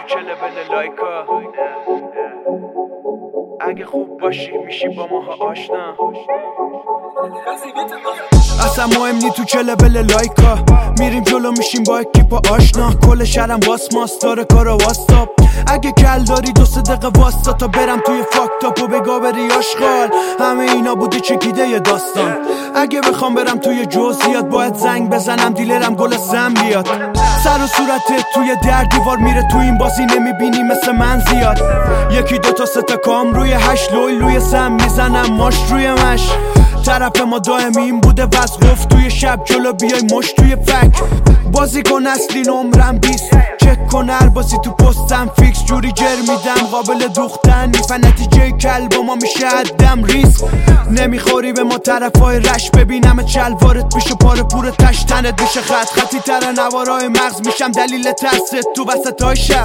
کلبل لایکا. اگه خوب باشی میشی با ماها آشنا. اصلا مهم نی تو کلبل لایکا. میریم جلو میشیم با اکیپا آشنا. کل شهرم واسماس داره کارا واستاپ. اگه کل داری 2 دقیقه واستا تا برم توی فاکتاپ و بگا بری آشغال. همه اینا بوده چکیده ی داستان. اگه بخوام برم توی جزئیات باید زنگ بزنم دیلرم گل سم بیاد. سر و صورتت توی در دیوار میره تو این بازی نمیبینی مثل من زیاد. 1 2 تا 3 تا کام روی 8 لوی سم میزنم ماش روی مش. طرف ما دائم این بوده وز گفت توی شب جلو بیای مش توی فک. بازی کن اصلی نمرم 20 چک کن هر بازی تو پستم فیکس. جوری جر میدم قابل دوختن نیست و نتیجه کل با ما میشه عدم ریسک. نمیخوری به ما طرفای رش ببینم چلوارت میشه پاره پور تشتنت میشه خطی تر نوارای مغز میشم دلیل ترست تو وسطای شب.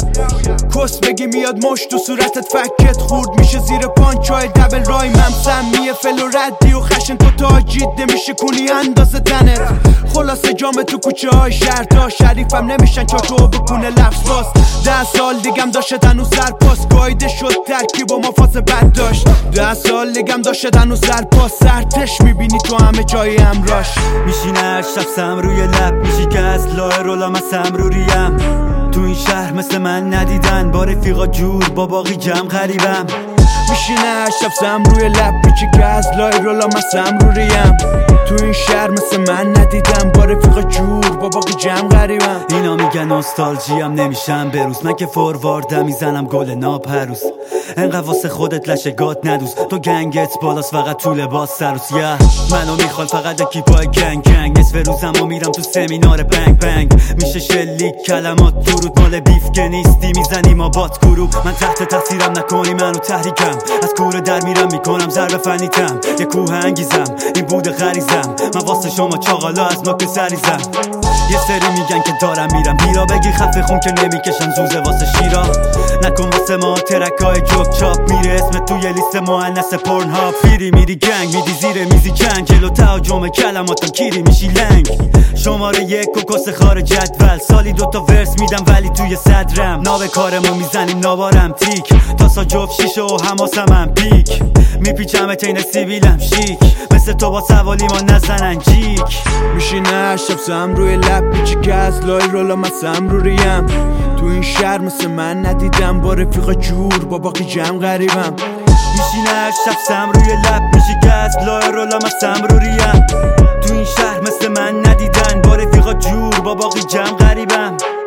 کس بگی میاد مش تو صورتت فکت خورد میشه زیر پانچای دبل رای ممسمیه فل و ردی و خشن کتا جیده میشه کنی اندازه تنت. خلاصه جام تو کوچه های شهر تا شریفم نمیشن چاچو بکنه لفظ باز. 10 سال دیگم داشت هنوز سرپاس گایده شد ترکیب و ما فاز بد داشت. 10 سال دیگم داشت هنوز سرپاس سرتش میبینی تو همه جای امراش. میشینه هر شب سم روی لب میشی که از لاه رولام سمروریم. تو این شهر مثل من ندیدن با رفیقا جور با باقی جمع غریبم. میشینه هر شب سم روی لب میچی که از لای رولا من سمروریم. تو این شهر مثل من ندیدم با رفیق جور با باقی جمع غریبم. اینا میگن نوستالژیم نمیشم بروز. من که فورواردم میزنم گل ناپروز. انقدر واسه خودت لشه گات ندوز. تو گنگت بالاست فقط تو لباس سروس. منو میخوان فقط اکیپای گنگ نصف روزمو میرم تو سمینار بنگ بنگ. میشه شلیک کلمات درود مال بیف که نیستی میزنی ما بات گروه. من تحت تاثیرم نکنی منو تحریکم. از کوره در میرم میکنم ضربه فنیتم. یه کوه انگیزم این بوده غریزم. من واسه شما چاقالا از نوک سریزم. یه سری میگن که دارم میرم بیرا بگی خفه خون که نمیکشن زوزه واسه شیرا. نکن واسه ما ترکای جوک چاپ میره اسم توی لیست مؤنث پورن ها. فیری میری گنگ میدی زیر میزی جنگ جلو تهاجم کلماتم کیری میشی لنگ. شماره 1 و کس خار جدول. سالی 2 تا ورس میدم ولی توی صدرم. ناب کارمو میزنیم نوارم تیک تاسا جفت شیشه و حماسم هم پیک. میپیچم تین سیبیلم شیک مثل تو با سوالی ما نزنن جیک. میشینه هر شب سم روی لب میچی که از لای رولا من سمروریم. تو این شهر مثل من ندیدم با رفیق جور با باقی جمع غریبم. میشینه هر شب سم روی لب میشی که از لای رولا من سمروریم. تو این شهر مثل من ندیدن با رفیقا جور با باقی جمع غریبم.